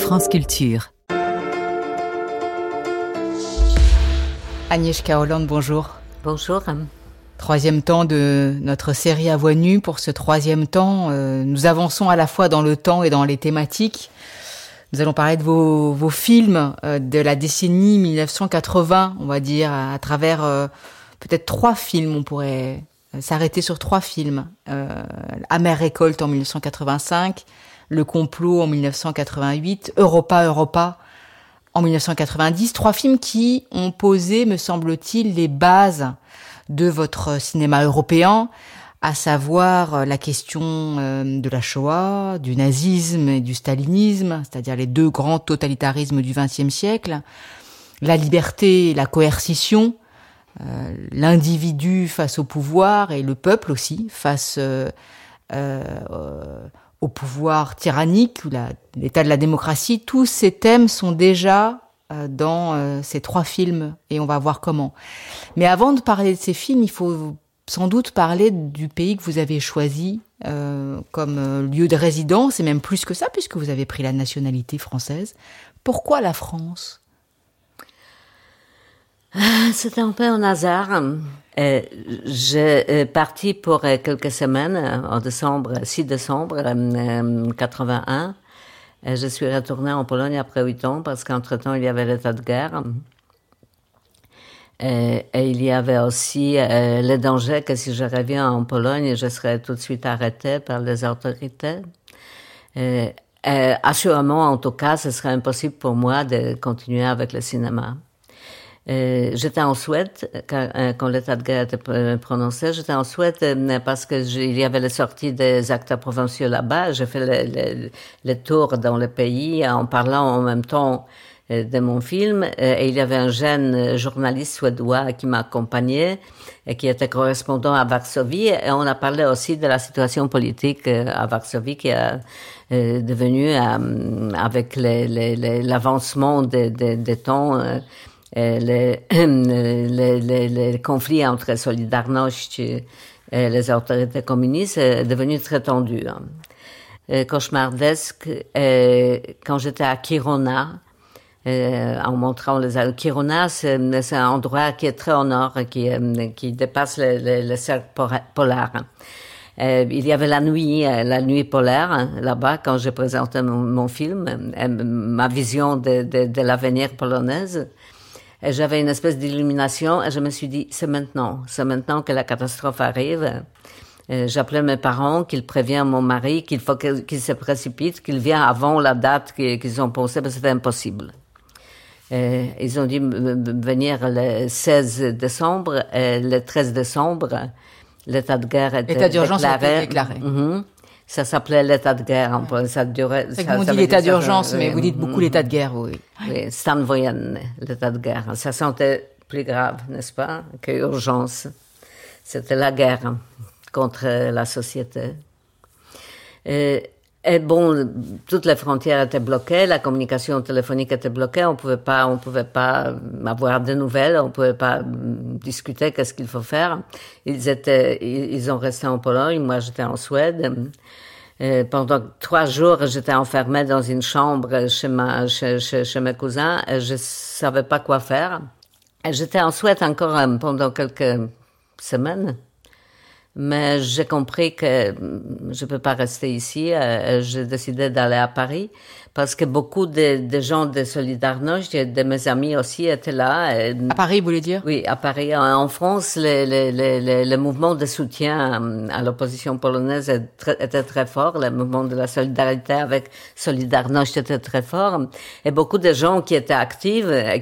France Culture. Agnieszka Holland, bonjour. Bonjour. Troisième temps de notre série à voix nue. Pour ce troisième temps, nous avançons à la fois dans le temps et dans les thématiques. Nous allons parler de vos films de la décennie 1980, on va dire, à travers peut-être 3 films. On pourrait s'arrêter sur 3 films. Amère récolte en 1985, Le complot en 1988, Europa en 1990. 3 films qui ont posé, me semble-t-il, les bases de votre cinéma européen, à savoir la question de la Shoah, du nazisme et du stalinisme, c'est-à-dire les 2 grands totalitarismes du XXe siècle, la liberté et la coercition, l'individu face au pouvoir et le peuple aussi face au pouvoir tyrannique ou l'état de la démocratie. Tous ces thèmes sont déjà dans ces 3 films et on va voir comment. Mais avant de parler de ces films, il faut sans doute parler du pays que vous avez choisi comme lieu de résidence, et même plus que ça, puisque vous avez pris la nationalité française. Pourquoi la France ? C'était un peu un hasard. J'ai parti pour quelques semaines, en 6 décembre 81. Je suis retournée en Pologne après 8 ans parce qu'entre-temps, il y avait l'état de guerre. Et il y avait aussi le danger que si je reviens en Pologne, je serais tout de suite arrêtée par les autorités. Assurément, en tout cas, ce serait impossible pour moi de continuer avec le cinéma. J'étais en Suède quand l'état de guerre était prononcé. J'étais en Suède parce que il y avait les sorties des acteurs provinciaux là-bas. J'ai fait le tour dans le pays en parlant en même temps de mon film. Et il y avait un jeune journaliste suédois qui m'accompagnait et qui était correspondant à Varsovie. Et on a parlé aussi de la situation politique à Varsovie qui a devenu avec l'avancement des temps. Les conflits entre Solidarność et les autorités communistes est devenu très tendu. Cauchemardesque. Quand j'étais à Kiruna, en montrant Kiruna, c'est un endroit qui est très au nord, qui dépasse le cercle polaire. Il y avait la nuit polaire là-bas quand j'ai présenté mon film, ma vision de l'avenir polonaise. Et j'avais une espèce d'illumination et je me suis dit, c'est maintenant que la catastrophe arrive. J'appelais mes parents, qu'ils préviennent mon mari, qu'il faut qu'il se précipite, qu'il vienne avant la date qu'ils ont pensée, parce que c'était impossible. Ils ont dit venir le 16 décembre et le 13 décembre, l'état de guerre était l'état d'urgence était déclaré. Mm-hmm. Ça s'appelait l'état de guerre. Ça durait. C'est qu'on dit l'état d'urgence, mais vous dites beaucoup l'état de guerre, oui. Oui, Stan Wojen, l'état de guerre. Ça sentait plus grave, n'est-ce pas, que urgence. C'était la guerre contre la société. Et bon, toutes les frontières étaient bloquées, la communication téléphonique était bloquée, on pouvait pas avoir de nouvelles, on pouvait pas discuter qu'est-ce qu'il faut faire. Ils ont resté en Pologne, moi j'étais en Suède. Pendant 3 jours, j'étais enfermée dans une chambre chez mes cousins et je savais pas quoi faire. Et j'étais en Suède encore pendant quelques semaines. Mais j'ai compris que je peux pas rester ici. J'ai décidé d'aller à Paris parce que beaucoup de gens de Solidarność, de mes amis aussi étaient là. À Paris, vous voulez dire? Oui, à Paris. En France, le mouvement de soutien à l'opposition polonaise était très fort. Le mouvement de la solidarité avec Solidarność était très fort. Et beaucoup de gens qui étaient actifs et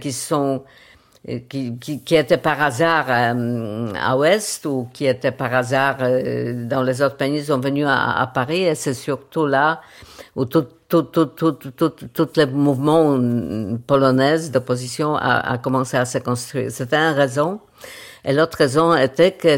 qui étaient par hasard à Ouest ou qui étaient par hasard dans les autres pays sont venus à Paris, et c'est surtout là où tout le mouvement polonais d'opposition a commencé à se construire. C'était une raison. Et l'autre raison était que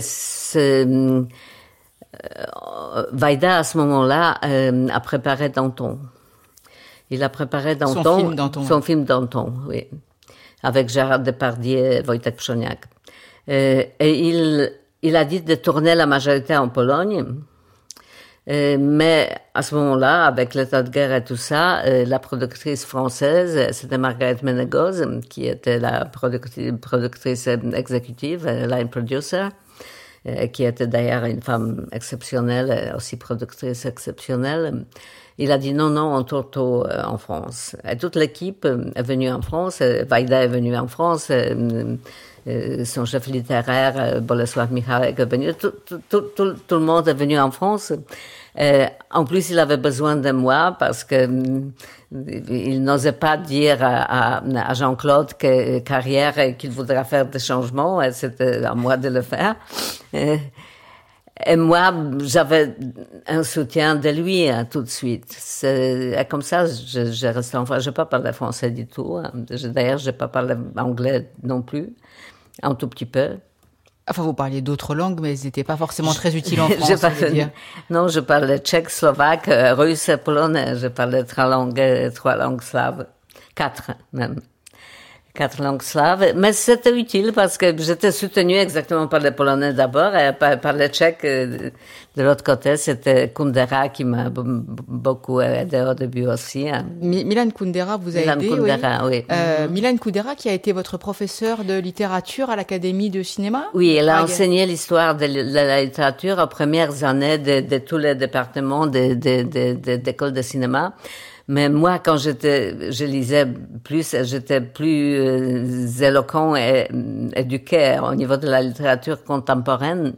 Wajda, à ce moment-là, a préparé Danton. Il a préparé Danton. Son film Danton, oui. Avec Gérard Depardieu et Wojtek Przoniak. Et il a dit de tourner la majorité en Pologne. Mais à ce moment-là, avec l'état de guerre et tout ça, la productrice française, c'était Margaret Ménégoz, qui était la productrice exécutive, line producer, qui était d'ailleurs une femme exceptionnelle, aussi productrice exceptionnelle. Il a dit non, on tourne en France. Et toute l'équipe est venue en France. Vaida est venue en France. Son chef littéraire, Boleslav Michalek, est venu. Tout le monde est venu en France. En plus, il avait besoin de moi parce que il n'osait pas dire à Jean-Claude que carrière qu'il voudrait faire des changements. Et c'était à moi de le faire. Et moi, j'avais un soutien de lui tout de suite. Et comme ça, j'ai resté en France. Je n'ai pas parlé français du tout. D'ailleurs, je n'ai pas parlé anglais non plus, un tout petit peu. Enfin, vous parliez d'autres langues, mais elles n'étaient pas forcément très utiles en France, Non, je parlais tchèque, slovaque, russe et polonais. Je parlais trois langues slaves. 4 même. 4 langues slaves. Mais c'était utile parce que j'étais soutenue exactement par les Polonais d'abord et par les Tchèques de l'autre côté. C'était Kundera qui m'a beaucoup aidé au début aussi. Milan Kundera vous a aidé, Kundera, oui. Milan Kundera qui a été votre professeur de littérature à l'Académie de cinéma? Oui, elle a enseigné l'histoire de la littérature aux premières années de tous les départements d'école de cinéma. Mais moi, quand je lisais plus, j'étais plus éloquent et éduqué au niveau de la littérature contemporaine.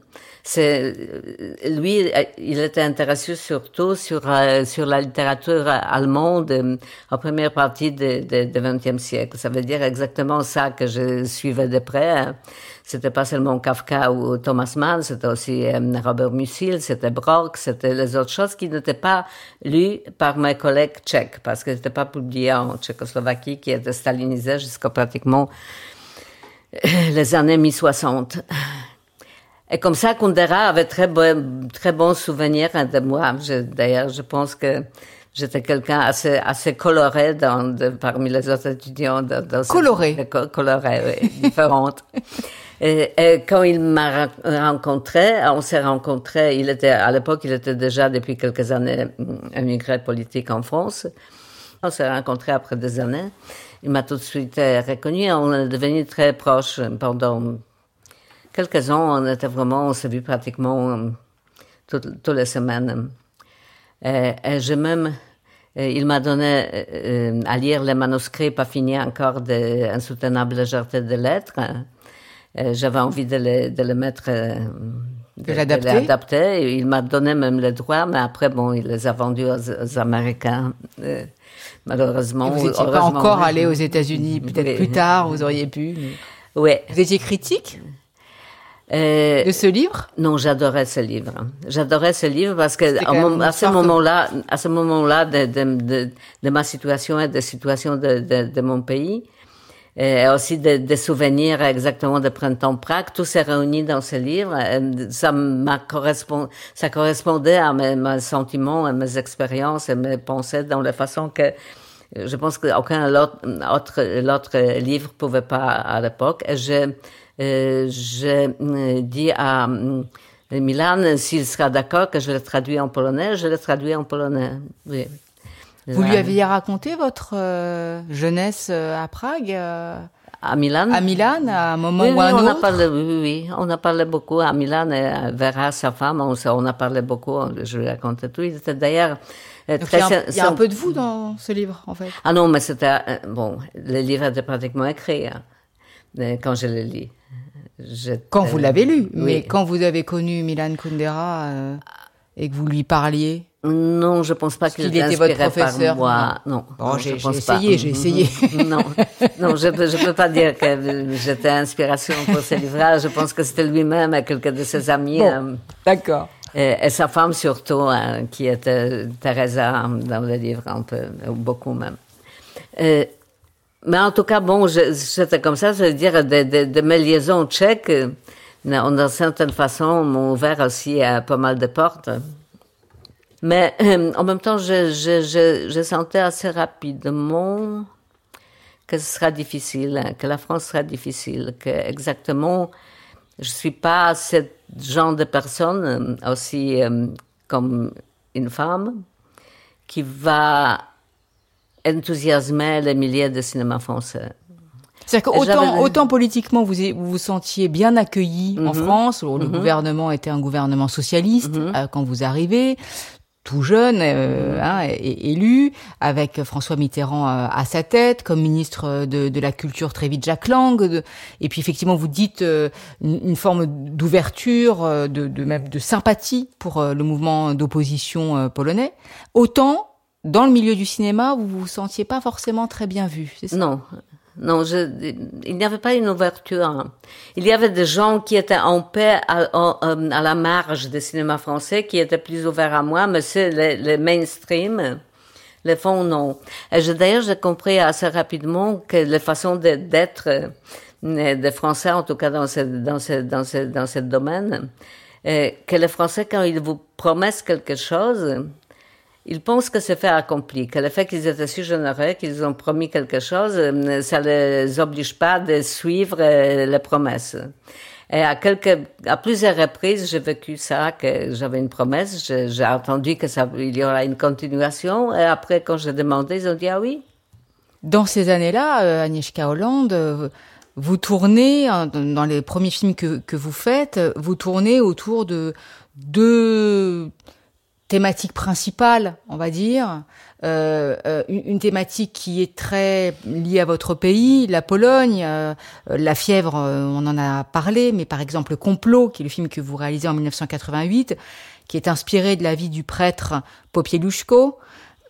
Lui, il était intéressé surtout sur la littérature allemande en première partie du XXe siècle. Ça veut dire exactement ça que je suivais de près. C'était pas seulement Kafka ou Thomas Mann, c'était aussi Robert Musil, c'était Brock, c'était les autres choses qui n'étaient pas lues par mes collègues tchèques, parce que c'était pas publié en Tchécoslovaquie, qui était stalinisée jusqu'à pratiquement les années 1060. Et comme ça, Kundera avait très bons souvenirs de moi. D'ailleurs, je pense que j'étais quelqu'un assez coloré parmi les autres étudiants. Coloré? Coloré, oui, différente. Et quand il m'a rencontré, on s'est rencontrés, à l'époque, il était déjà depuis quelques années émigré politique en France. On s'est rencontrés après des années. Il m'a tout de suite reconnu. On est devenus très proches pendant quelques ans. On s'est vu pratiquement toutes les semaines. Et il m'a donné à lire les manuscrits pas finis encore d'Insoutenable légèreté des lettres. J'avais envie de les mettre, de l'adapter. Il m'a donné même les droits, mais après, il les a vendus aux Américains, malheureusement. Et vous n'étiez pas encore allé aux États-Unis, peut-être plus tard, vous auriez pu. Mais... Oui. Vous étiez critique de ce livre? Non, j'adorais ce livre. J'adorais ce livre parce que à ce moment-là de ma situation et de la situation de mon pays, et aussi des souvenirs exactement de Printemps Prague, tout s'est réuni dans ce livre. Ça correspondait à mes sentiments, à mes expériences et mes pensées dans la façon que je pense qu'aucun l'autre livre pouvait pas à l'époque. Et j'ai dit à Milan s'il sera d'accord que je le traduis en polonais. Je le traduis en polonais. Oui. Vous lui aviez raconté votre jeunesse à Prague? À Milan? À Milan, à un moment ou à un autre? On a parlé beaucoup à Milan et Vera, sa femme, on a parlé beaucoup, je lui racontais tout. Il était d'ailleurs très... Il y a un peu de vous dans ce livre, en fait. Ah non, mais c'était... le livre était pratiquement écrit quand je le lis. Quand vous l'avez lu, mais quand vous avez connu Milan Kundera et que vous lui parliez... Non, je pense pas qu'il était votre professeur. Par moi. Non. J'ai essayé. Non, je peux pas dire que j'étais inspiration pour ce livre-là. Je pense que c'était lui-même et quelques de ses amis. D'accord. Et sa femme surtout, qui était Teresa dans le livre, un peu, beaucoup même. Mais en tout cas, c'était comme ça, c'est-à-dire de mes liaisons tchèques, d'une certaine façon, m'ont ouvert aussi pas mal de portes. Mais en même temps, je sentais assez rapidement que ce sera difficile, que la France sera difficile, que exactement, je suis pas ce genre de personne aussi comme une femme qui va enthousiasmer les milliers de cinémas français. C'est-à-dire qu'autant politiquement vous vous sentiez bien accueilli en France, où le gouvernement était un gouvernement socialiste quand vous arrivez, tout jeune, élu, avec François Mitterrand à sa tête, comme ministre de la Culture très vite Jacques Lang, et puis effectivement vous dites une forme d'ouverture, même de sympathie pour le mouvement d'opposition polonais. Autant dans le milieu du cinéma, vous vous sentiez pas forcément très bien vu, c'est ça? Non, il n'y avait pas une ouverture. Il y avait des gens qui étaient en paix à la marge des cinémas français, qui étaient plus ouverts à moi, mais c'est le mainstream, les fonds, non. Et d'ailleurs, j'ai compris assez rapidement que les façons d'être des Français, en tout cas dans ce domaine, que les Français, quand ils vous promettent quelque chose, ils pensent que c'est fait accompli, que le fait qu'ils étaient si généreux, qu'ils ont promis quelque chose, ça les oblige pas de suivre les promesses. Et à plusieurs reprises, j'ai vécu ça, que j'avais une promesse, j'ai entendu il y aura une continuation, et après, quand j'ai demandé, ils ont dit ah oui. Dans ces années-là, Agnieszka Holland, vous tournez, dans les premiers films que vous faites, vous tournez autour de deux thématique principale, on va dire, une thématique qui est très liée à votre pays, la Pologne, La Fièvre, on en a parlé, mais par exemple Le Complot, qui est le film que vous réalisez en 1988, qui est inspiré de la vie du prêtre Popieluszko,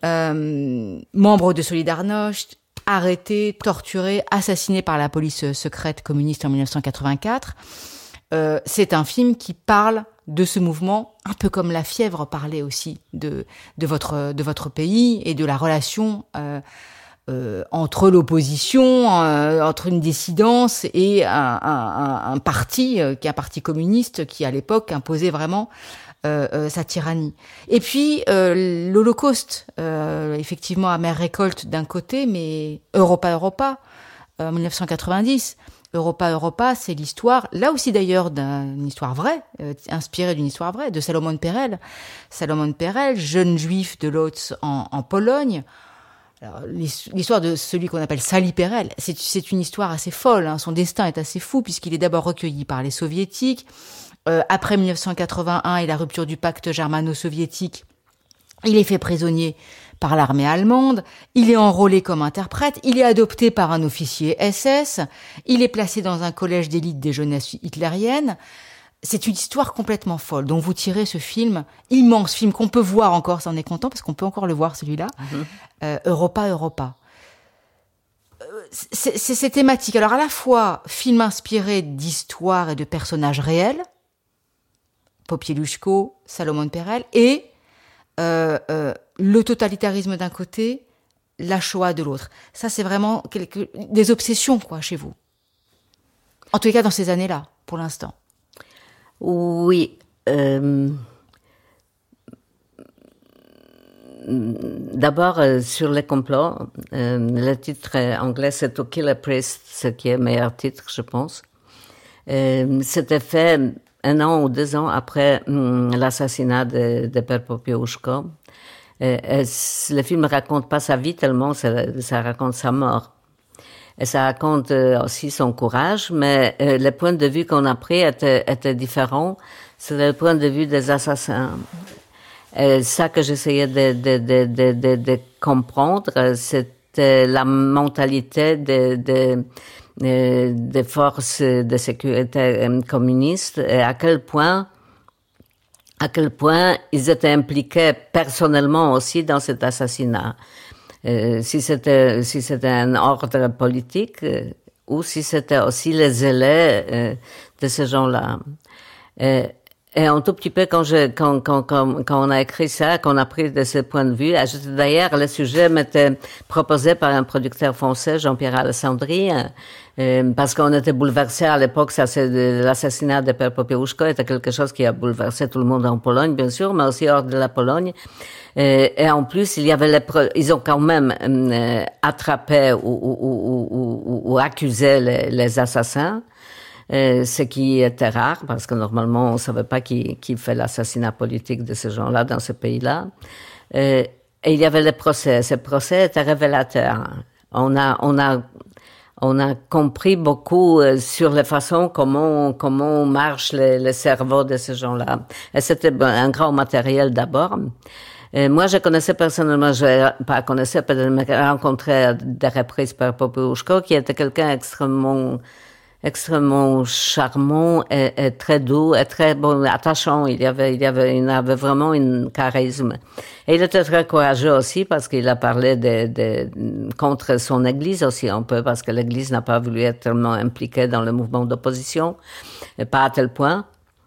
membre de Solidarność, arrêté, torturé, assassiné par la police secrète communiste en 1984. C'est un film qui parle de ce mouvement, un peu comme La Fièvre parlait aussi de votre pays et de la relation entre l'opposition, entre une dissidence et un parti qui est un parti communiste qui à l'époque imposait vraiment sa tyrannie. Et puis l'Holocauste, effectivement, Amère récolte d'un côté, mais Europa, 1990. Europa, c'est l'histoire, là aussi d'ailleurs, d'une histoire vraie, inspirée d'une histoire vraie, de Salomon Perel. Salomon Perel, jeune juif de Łódź en Pologne. Alors, l'histoire de celui qu'on appelle Sali Perel, c'est une histoire assez folle, hein. Son destin est assez fou puisqu'il est d'abord recueilli par les soviétiques. Après 1981 et la rupture du pacte germano-soviétique, il est fait prisonnier par l'armée allemande, il est enrôlé comme interprète, il est adopté par un officier SS, il est placé dans un collège d'élite des jeunesses hitlériennes. C'est une histoire complètement folle dont vous tirez ce film, immense film qu'on peut voir encore, ça en est content parce qu'on peut encore le voir celui-là, Europa. C'est thématique. Alors à la fois film inspiré d'histoires et de personnages réels, Popieluszko, Salomon Perel, et le totalitarisme d'un côté, la Shoah de l'autre. Ça, c'est vraiment des obsessions, quoi, chez vous. En tous les cas, dans ces années-là, pour l'instant. Oui. D'abord, sur les complots, le titre anglais, c'est To Kill a Priest, ce qui est le meilleur titre, je pense. C'était fait 1 an ou 2 ans après l'assassinat de Père Popieluszko. Le film ne raconte pas sa vie tellement, ça raconte sa mort. Et ça raconte aussi son courage, mais le point de vue qu'on a pris était différent. C'est le point de vue des assassins. Et ça que j'essayais de comprendre, c'était la mentalité des forces de sécurité communistes et à quel point ils étaient impliqués personnellement aussi dans cet assassinat. Si c'était un ordre politique ou si c'était aussi les zélés de ces gens-là. Et un tout petit peu quand on a écrit ça, qu'on a pris de ce point de vue, d'ailleurs le sujet m'était proposé par un producteur français, Jean-Pierre Alessandri, parce qu'on était bouleversés à l'époque. L'assassinat de Père Popieluszko était quelque chose qui a bouleversé tout le monde en Pologne, bien sûr, mais aussi hors de la Pologne. Et en plus, ils ont quand même attrapé ou accusé les assassins. ce qui était rare, parce que normalement, on ne savait pas qui fait l'assassinat politique de ces gens-là dans ce pays-là. Et il y avait les procès. Ces procès étaient révélateurs. On a compris beaucoup sur la façon comment marche le cerveau de ces gens-là. Et c'était un grand matériel d'abord. Moi, je connaissais personnellement, je pas connaissais, peut-être me rencontré à des reprises par Popushko, qui était quelqu'un extrêmement charmant et très doux et très bon, attachant. Il avait vraiment une charisme. Et il était très courageux aussi parce qu'il a parlé contre son église aussi un peu, parce que l'église n'a pas voulu être tellement impliquée dans le mouvement d'opposition, pas à tel point.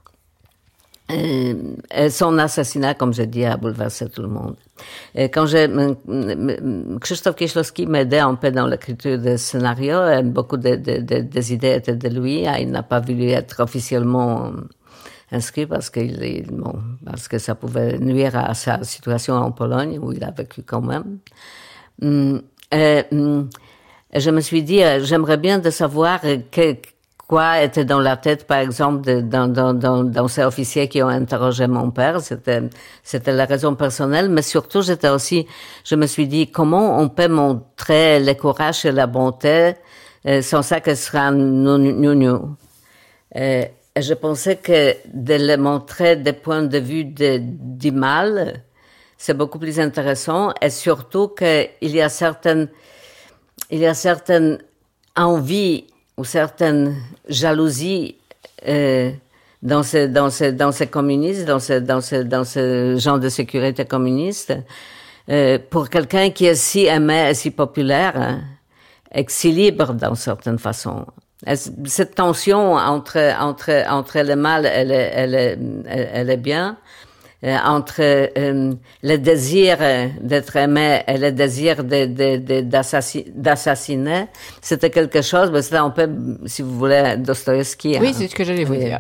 Et son assassinat, comme je dis, a bouleversé tout le monde. Et quand Krzysztof Kieślowski m'aidait un peu dans l'écriture des scénarios, et beaucoup des idées étaient de lui. Il n'a pas voulu être officiellement inscrit parce que ça pouvait nuire à sa situation en Pologne, où il a vécu quand même. Et je me suis dit, j'aimerais bien de savoir quoi était dans la tête, par exemple, dans ces officiers qui ont interrogé mon père. C'était la raison personnelle, mais surtout, je me suis dit, comment on peut montrer le courage et la bonté sans ça que ce sera nous. Et je pensais que de le montrer des points de vue du mal, c'est beaucoup plus intéressant, et surtout qu'il y a certaines envies ou certaines jalousies dans ces communistes, dans ce genre de sécurité communiste, pour quelqu'un qui est si aimé et si populaire, et si libre dans certaines façons. Cette tension entre le mal et le bien, entre le désir d'être aimé et le désir d'assassiner, c'était quelque chose, mais c'était un peu, si vous voulez, Dostoïevski. Oui, c'est ce que j'allais vous dire.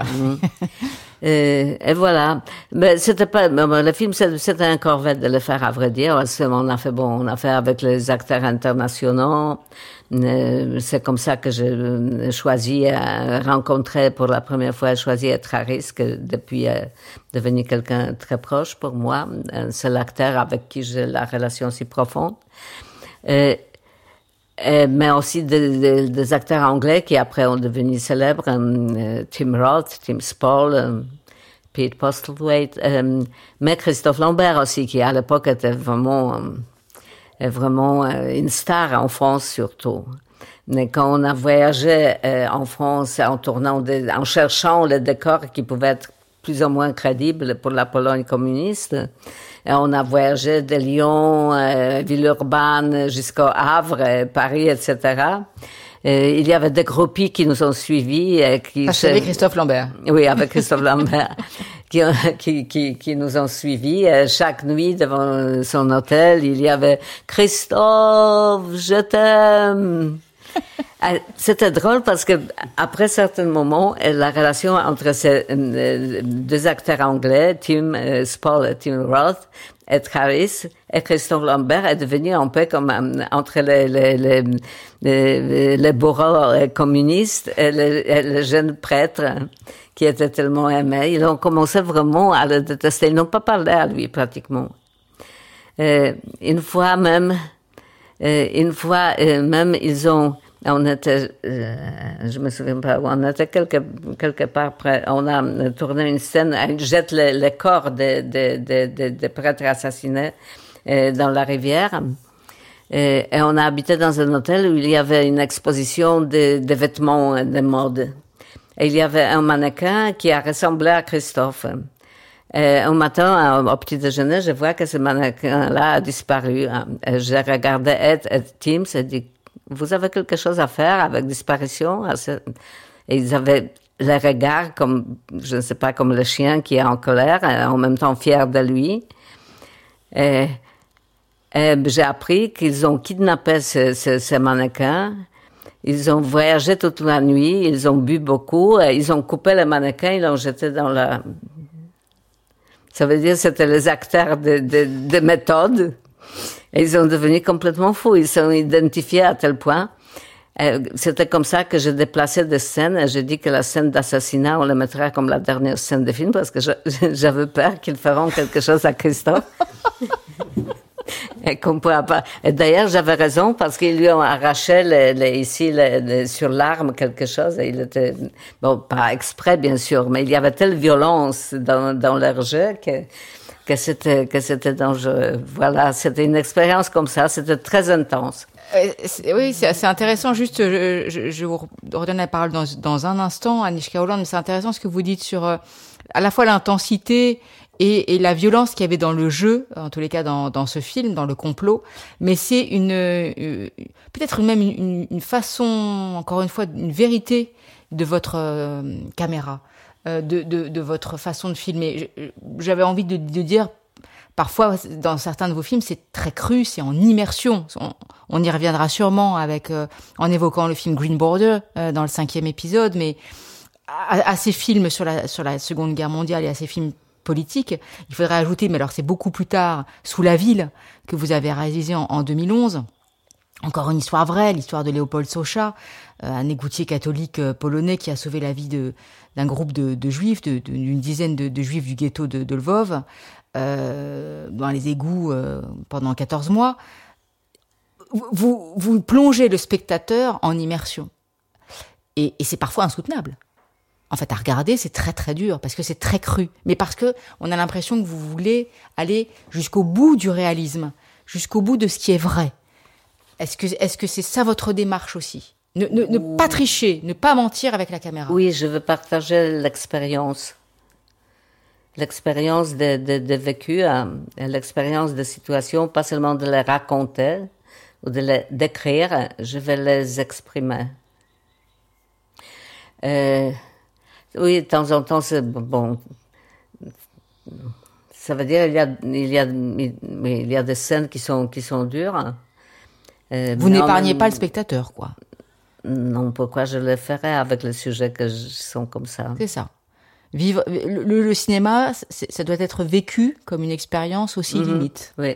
Et voilà. Mais c'était pas, le film, c'était un corvette de le faire, à vrai dire. On a fait avec les acteurs internationaux. C'est comme ça que j'ai choisi rencontrer pour la première fois, choisi être à risque depuis devenu quelqu'un très proche pour moi. C'est l'acteur avec qui j'ai la relation si profonde. Mais aussi des acteurs anglais qui après ont devenu célèbres, Tim Roth, Tim Spall, Pete Postlethwaite, mais Christophe Lambert aussi, qui à l'époque était vraiment une star en France surtout. Mais quand on a voyagé en France en cherchant le décor qui pouvait être plus ou moins crédible pour la Pologne communiste, et on a voyagé de Lyon, Villeurbanne jusqu'au Havre, Paris, etc. Il y avait des groupies qui nous ont suivis. Avec Christophe Lambert. Oui, avec Christophe Lambert, qui nous ont suivis. Chaque nuit, devant son hôtel, il y avait « Christophe, je t'aime ». C'était drôle parce que après certains moments, la relation entre ces deux acteurs anglais, Tim Spall et Tim Roth, et Harris et Christophe Lambert est devenue un peu comme entre les bourreaux communistes et le jeune prêtre qui était tellement aimé. Ils ont commencé vraiment à le détester. Ils n'ont pas parlé à lui pratiquement. Une fois même, on était, je me souviens pas, on était quelque part près, on a tourné une scène, ils jettent le corps des prêtres assassinés dans la rivière. Et on a habité dans un hôtel où il y avait une exposition de vêtements de mode. Et il y avait un mannequin qui a ressemblé à Christophe. Et un matin, au petit déjeuner, je vois que ce mannequin-là a disparu. Et je regardais Ed et Tim et dit, vous avez quelque chose à faire avec disparition? Et ils avaient le regard comme, je ne sais pas, comme le chien qui est en colère, en même temps fier de lui. Et j'ai appris qu'ils ont kidnappé ce mannequin. Ils ont voyagé toute la nuit, ils ont bu beaucoup, ils ont coupé le mannequin, ils l'ont jeté dans la... Ça veut dire que c'était les acteurs de méthode. Et ils sont devenus complètement fous. Ils sont identifiés à tel point. C'était comme ça que j'ai déplacé des scènes et j'ai dit que la scène d'assassinat, on la mettrait comme la dernière scène du film parce que j'avais peur qu'ils feront quelque chose à Christophe. Et qu'on pourra pas. Et d'ailleurs, j'avais raison parce qu'ils lui ont arraché sur l'arme quelque chose et il était, bon, pas exprès bien sûr, mais il y avait telle violence dans leur jeu que c'était dangereux. Voilà, c'était une expérience comme ça, c'était très intense. Oui, c'est intéressant. Juste, je vous redonne la parole dans un instant, Anichka Holland, mais c'est intéressant ce que vous dites sur à la fois l'intensité et la violence qu'il y avait dans le jeu, en tous les cas dans ce film, dans le complot. Mais c'est peut-être même une façon, encore une fois, une vérité de votre caméra, de votre façon de filmer. J'avais envie de dire. Parfois, dans certains de vos films, c'est très cru, c'est en immersion. On y reviendra sûrement en évoquant le film Green Border dans le 5e épisode, mais à ces films sur la Seconde Guerre mondiale et à ces films politiques, il faudrait ajouter, mais alors c'est beaucoup plus tard, Sous la ville, que vous avez réalisé en 2011. Encore une histoire vraie, l'histoire de Léopold Socha, un égoutier catholique polonais qui a sauvé la vie d'un groupe de juifs, d'une dizaine de juifs du ghetto de Lvov, dans les égouts pendant 14 mois. Vous plongez le spectateur en immersion. Et c'est parfois insoutenable. En fait, à regarder, c'est très très dur, parce que c'est très cru. Mais parce que on a l'impression que vous voulez aller jusqu'au bout du réalisme, jusqu'au bout de ce qui est vrai. Est-ce que c'est ça votre démarche aussi ? Ne pas tricher, ne pas mentir avec la caméra. Oui, je veux partager l'expérience. L'expérience de vécu, l'expérience de situation, pas seulement de les raconter ou de les décrire, je vais les exprimer. Oui, de temps en temps, c'est bon. Ça veut dire il y a des scènes qui sont dures. Vous n'épargnez pas le spectateur, quoi. Non, pourquoi je le ferais avec les sujets qui sont comme ça. C'est ça. Vivre le cinéma, ça doit être vécu comme une expérience aussi limite. Oui.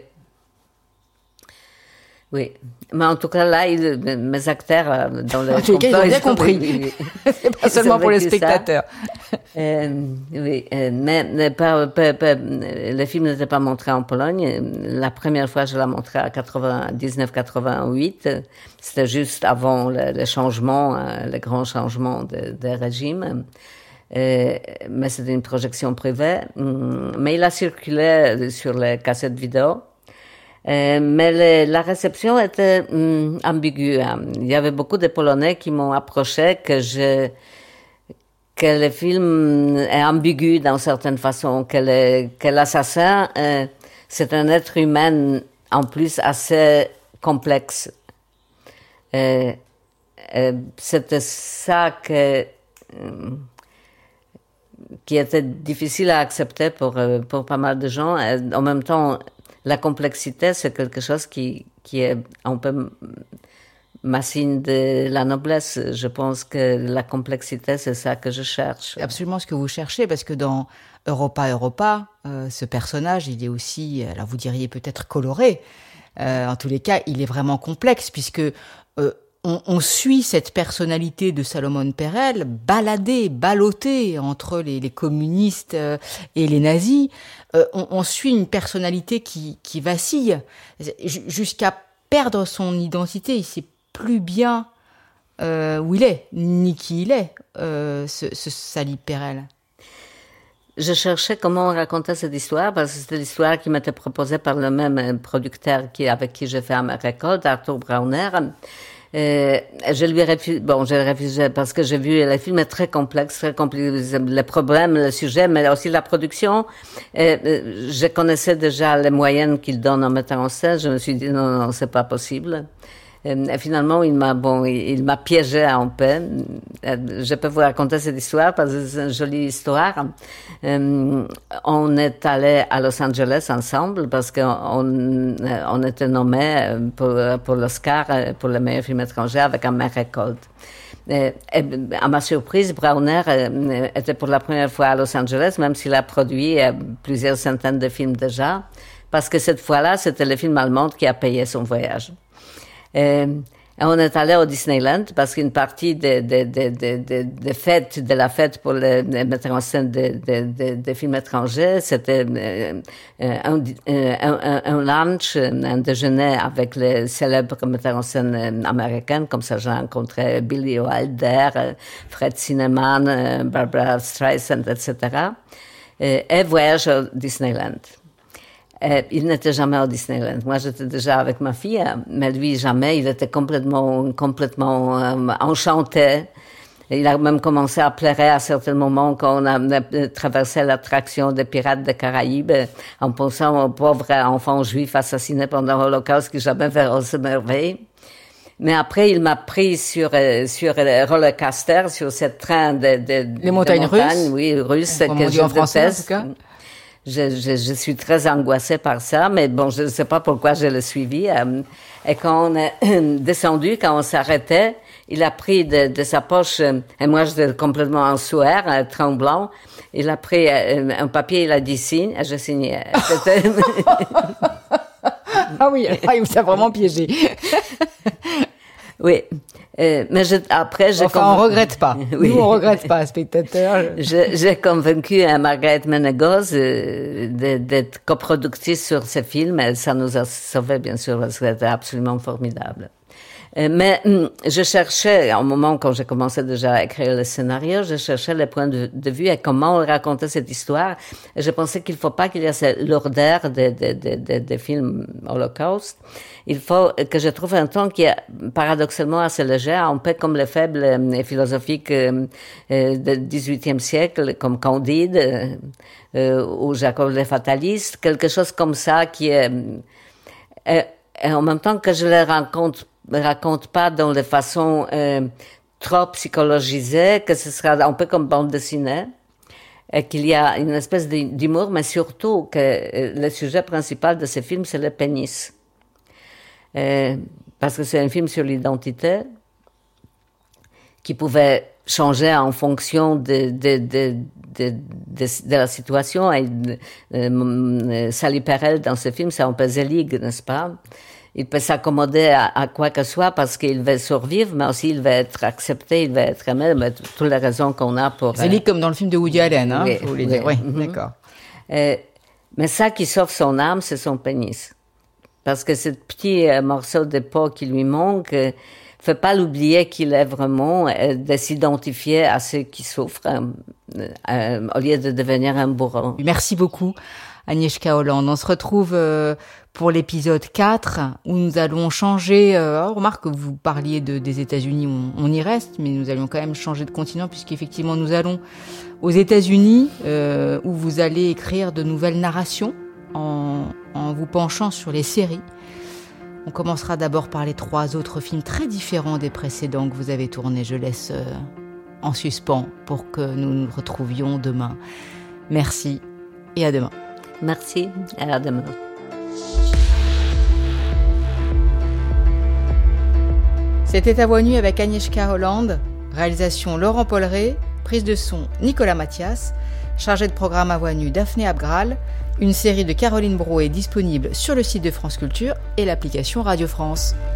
Oui, mais en tout cas là, mes acteurs dans le ils ont bien compris. C'est pas seulement pour les spectateurs. Oui, mais le film n'était pas montré en Pologne. La première fois, je l'ai montré à 1988. C'était juste avant le changement, le grand changement de régime. Mais c'était une projection privée. Mais il a circulé sur les cassettes vidéo. Mais la réception était ambiguë. Il y avait beaucoup de Polonais qui m'ont approché que le film est ambigu d'une certaine façon, que l'assassin, c'est un être humain en plus assez complexe. C'était ça qui était difficile à accepter pour pas mal de gens. En même temps, la complexité, c'est quelque chose qui est un peu ma signe de la noblesse. Je pense que la complexité, c'est ça que je cherche. Absolument ce que vous cherchez, parce que dans Europa, ce personnage, il est aussi, alors vous diriez peut-être coloré. En tous les cas, il est vraiment complexe, puisque on suit cette personnalité de Salomon Perel ballottée entre les communistes et les nazis. On suit une personnalité qui vacille jusqu'à perdre son identité. Il sait plus bien où il est, ni qui il est, ce Sali Perel. Je cherchais comment raconter cette histoire, parce que c'était l'histoire qui m'était proposée par le même producteur avec qui j'ai fait ma récolte, Arthur Brauner. Je lui ai refusé, j'ai refusé parce que j'ai vu le film est très complexe, les problèmes, le sujet, mais aussi la production. Je connaissais déjà les moyens qu'il donne en mettant en scène. Je me suis dit non, c'est pas possible. Et finalement, il m'a piégé un peu. Je peux vous raconter cette histoire parce que c'est une jolie histoire. On est allé à Los Angeles ensemble parce qu'on était nommé pour l'Oscar, pour le meilleur film étranger avec un récolte. Et à ma surprise, Brauner était pour la première fois à Los Angeles, même s'il a produit plusieurs centaines de films déjà, parce que cette fois-là, c'était le film allemand qui a payé son voyage. Et on est allé au Disneyland parce qu'une partie de la fête pour les metteurs en scène de films étrangers, c'était un lunch, un déjeuner avec les célèbres metteurs en scène américains. Comme ça, j'ai rencontré Billy Wilder, Fred Zinnemann, Barbra Streisand, etc. Et voyage au Disneyland. Il n'était jamais au Disneyland. Moi, j'étais déjà avec ma fille, mais lui, jamais. Il était complètement enchanté. Il a même commencé à pleurer à certains moments quand on a traversé l'attraction des Pirates des Caraïbes, en pensant aux pauvres enfants juifs assassinés pendant l'Holocauste qui jamais verront ces merveilles. Mais après, il m'a pris sur le roller coaster, sur ce train les montagnes russes. Oui, russes, que je déteste. Je suis très angoissée par ça, mais bon, je ne sais pas pourquoi je l'ai suivi. Et quand on est descendu, quand on s'arrêtait, il a pris de sa poche, et moi j'étais complètement en sueur, tremblant, il a pris un papier, il a dit signe, et je signais. Ah oui, il vous a vraiment piégé. Oui. Mais après, on regrette pas. Oui. Nous, on regrette pas, spectateurs. J'ai convaincu Margaret Menegos d'être coproductrice sur ce film, et ça nous a sauvés, bien sûr, parce que c'était absolument formidable. Mais je cherchais, au moment quand j'ai commencé déjà à écrire le scénario, je cherchais les points de vue et comment raconter cette histoire. Et je pensais qu'il ne faut pas qu'il y ait cette lourdeur des films Holocauste. Il faut que je trouve un ton qui est paradoxalement assez léger, un peu comme les faibles philosophiques du XVIIIe siècle, comme Candide ou Jacob le Fataliste, quelque chose comme ça qui est... Et en même temps que je les raconte pas dans de façon trop psychologisée, que ce sera un peu comme bande dessinée, et qu'il y a une espèce d'humour, mais surtout que le sujet principal de ce film, c'est le pénis. Parce que c'est un film sur l'identité qui pouvait changer en fonction de la situation. Et Sally Perel, dans ce film, c'est un peu Zelig, n'est-ce pas? Il peut s'accommoder à quoi que ce soit parce qu'il veut survivre, mais aussi il veut être accepté, il veut être aimé, mais toutes les raisons qu'on a pour... Zelig comme dans le film de Woody Allen, hein, oui, je voulais dire. Oui, d'accord. Mais ça qui sauve son âme, c'est son pénis. Parce que ce petit morceau de peau qui lui manque, fait pas l'oublier qu'il est vraiment de s'identifier à ceux qui souffrent au lieu de devenir un bourreau. Merci beaucoup, Agnieszka Holland. On se retrouve pour l'épisode 4 où nous allons changer... remarque que vous parliez des États-Unis, on y reste, mais nous allons quand même changer de continent puisqu'effectivement nous allons aux États-Unis où vous allez écrire de nouvelles narrations en vous penchant sur les séries. On commencera d'abord par les 3 autres films très différents des précédents que vous avez tournés. Je laisse en suspens pour que nous nous retrouvions demain. Merci et à demain. Merci, à demain. C'était À Voix Nue avec Agnieszka Holland, réalisation Laurent Polleret, prise de son Nicolas Mathias, chargé de programme À Voix Nue Daphné Abgral. Une série de Caroline Braud est disponible sur le site de France Culture et l'application Radio France.